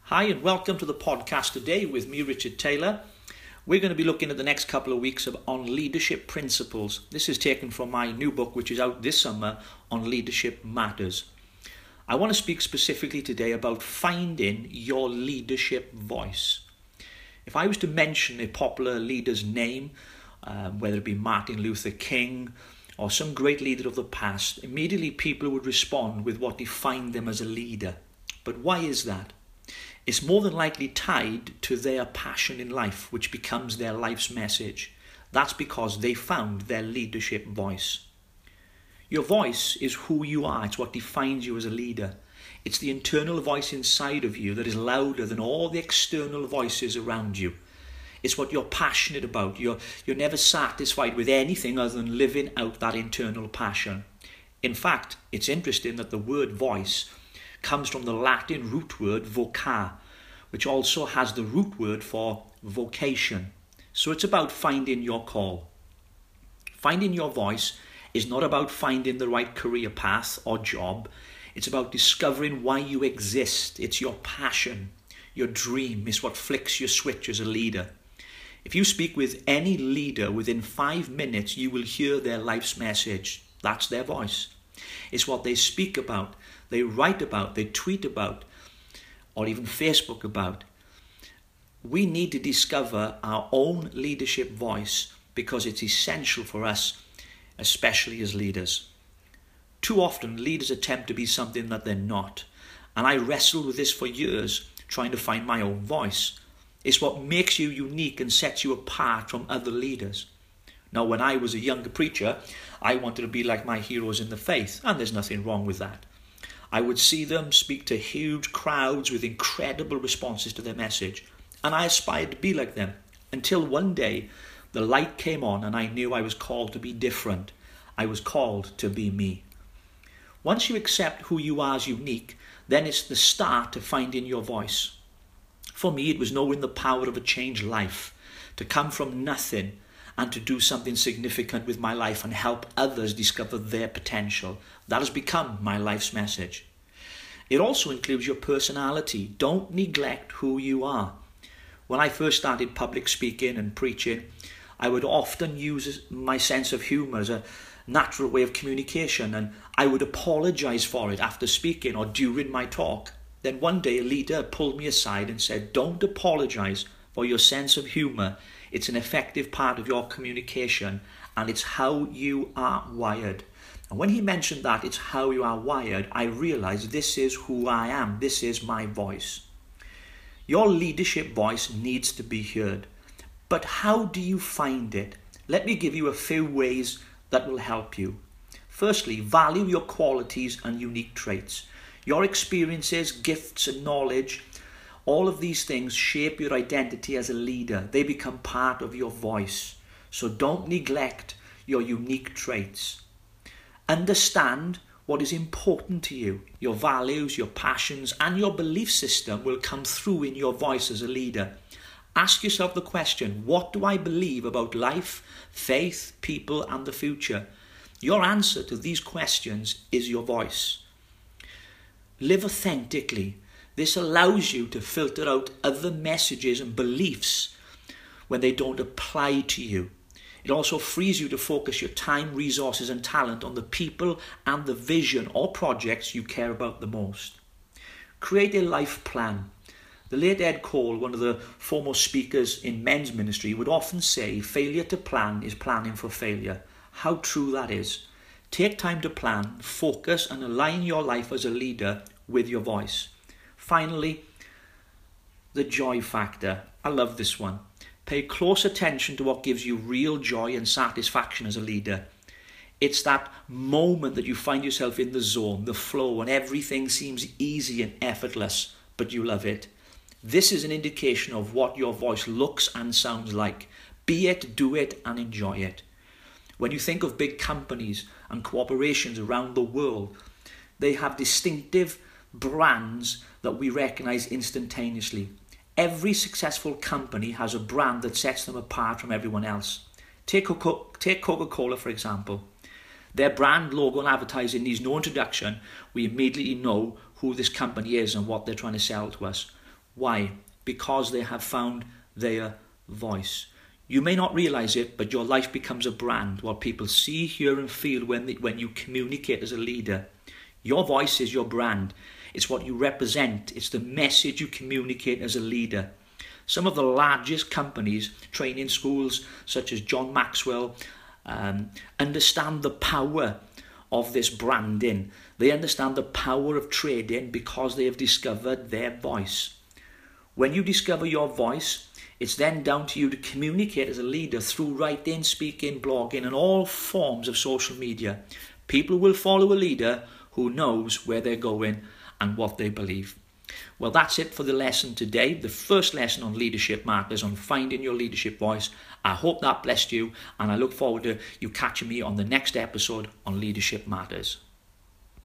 Hi and welcome to the podcast today with me, Richard Taylor. We're going to be looking at the next couple of weeks on leadership principles. This is taken from my new book, which is out this summer, on leadership matters. I want to speak specifically today about finding your leadership voice. If I was to mention a popular leader's name, whether it be Martin Luther King or some great leader of the past, immediately people would respond with what defined them as a leader. But why is that? It's more than likely tied to their passion in life, which becomes their life's message. That's because they found their leadership voice. Your voice is who you are. It's what defines you as a leader. It's the internal voice inside of you that is louder than all the external voices around you. It's what you're passionate about. You're never satisfied with anything other than living out that internal passion. In fact, it's interesting that the word voice comes from the Latin root word voca, which also has the root word for vocation. So it's about finding your call. Finding your voice is not about finding the right career path or job. It's about discovering why you exist. It's your passion, your dream is what flicks your switch as a leader. If you speak with any leader within 5 minutes, you will hear their life's message. That's their voice. It's what they speak about, they write about, they tweet about, or even Facebook about. We need to discover our own leadership voice because it's essential for us, especially as leaders. Too often, leaders attempt to be something that they're not. And I wrestled with this for years, trying to find my own voice. It's what makes you unique and sets you apart from other leaders. Now, when I was a younger preacher, I wanted to be like my heroes in the faith, and there's nothing wrong with that. I would see them speak to huge crowds with incredible responses to their message, and I aspired to be like them, until one day the light came on and I knew I was called to be different. I was called to be me. Once you accept who you are as unique, then it's the start to finding your voice. For me, it was knowing the power of a changed life, to come from nothing and to do something significant with my life and help others discover their potential. That has become my life's message. It also includes your personality. Don't neglect who you are. When I first started public speaking and preaching, I would often use my sense of humour as a natural way of communication, and I would apologise for it after speaking or during my talk. Then one day a leader pulled me aside and said, "Don't apologise for your sense of humour. It's an effective part of your communication and it's how you are wired." And when he mentioned that it's how you are wired, I realized this is who I am. This is my voice. Your leadership voice needs to be heard. But how do you find it? Let me give you a few ways that will help you. Firstly, value your qualities and unique traits. Your experiences, gifts and knowledge, all of these things shape your identity as a leader. They become part of your voice. So don't neglect your unique traits. Understand what is important to you. Your values, your passions, and your belief system will come through in your voice as a leader. Ask yourself the question, what do I believe about life, faith, people, and the future? Your answer to these questions is your voice. Live authentically. This allows you to filter out other messages and beliefs when they don't apply to you. It also frees you to focus your time, resources and talent on the people and the vision or projects you care about the most. Create a life plan. The late Ed Cole, one of the foremost speakers in men's ministry, would often say failure to plan is planning for failure. How true that is. Take time to plan, focus and align your life as a leader with your voice. Finally, the joy factor. I love this one. Pay close attention to what gives you real joy and satisfaction as a leader. It's that moment that you find yourself in the zone, the flow, and everything seems easy and effortless, but you love it. This is an indication of what your voice looks and sounds like. Be it, do it, and enjoy it. When you think of big companies and corporations around the world, they have distinctive brands that we recognize instantaneously. Every successful company has a brand that sets them apart from everyone else. Take Coca-Cola, for example. Their brand logo and advertising needs no introduction. We immediately know who this company is and what they're trying to sell to us. Why? Because they have found their voice. You may not realize it, but your life becomes a brand, what people see, hear and feel when you communicate as a leader. Your voice is your brand. It's what you represent. It's the message you communicate as a leader. Some of the largest companies, training schools such as John Maxwell, understand the power of this branding. They understand the power of trading because they have discovered their voice. When you discover your voice, it's then down to you to communicate as a leader through writing, speaking, blogging, and all forms of social media. People will follow a leader who knows where they're going and what they believe. Well, that's it for the lesson today. The first lesson on Leadership Matters, on finding your leadership voice. I hope that blessed you, and I look forward to you catching me on the next episode on Leadership Matters.